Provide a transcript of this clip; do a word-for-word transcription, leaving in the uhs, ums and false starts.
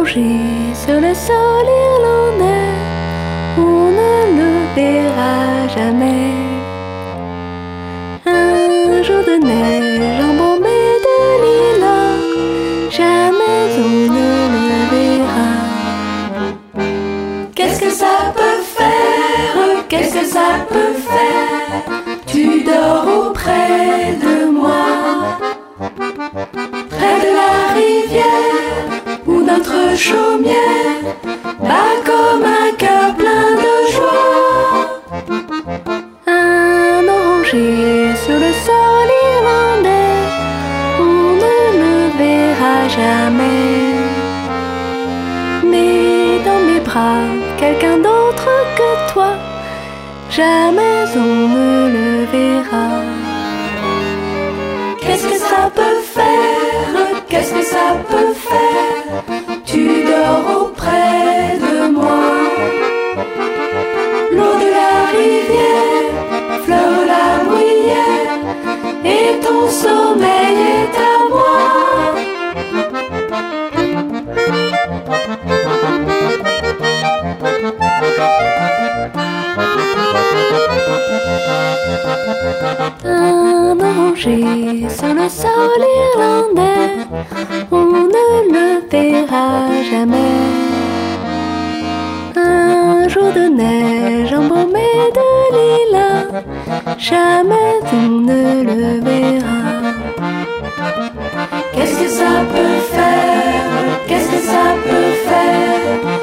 orangé sur le sol irlandais, on ne le verra jamais. Un jour de neige embaumé de lilas, jamais on ne le verra. Qu'est-ce que ça peut faire? Qu'est-ce que ça peut faire? Tu dors auprès de moi, près de la rivière où notre chaumière bat comme un cœur plein de joie. Un oranger sur le sol irlandais, on ne le verra jamais. Mais dans mes bras, quelqu'un d'autre que toi, jamais on ne le verra. Qu'est-ce que ça peut faire? Qu'est-ce que ça peut faire? Tu dors auprès de moi. L'eau de la rivière fleure la bruyère et ton sommeil est à moi. Un oranger sur le sol irlandais, on ne le verra jamais. Un jour de neige embaumé de lilas, jamais on ne le verra. Qu'est-ce que ça peut faire? Qu'est-ce que ça peut faire?